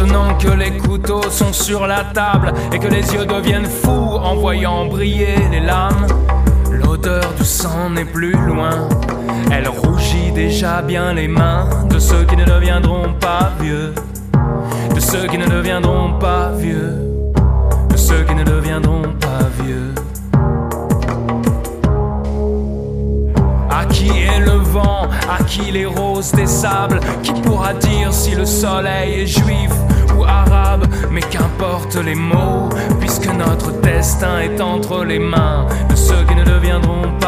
Maintenant que les couteaux sont sur la table et que les yeux deviennent fous en voyant briller les lames, l'odeur du sang n'est plus loin. Elle rougit déjà bien les mains de ceux qui ne deviendront pas vieux, de ceux qui ne deviendront pas vieux, de ceux qui ne deviendront pas vieux. À qui est le vent, à qui les roses des sables? Qui pourra dire si le soleil est juif ou arabe? Mais qu'importe les mots, puisque notre destin est entre les mains de ceux qui ne deviendront pas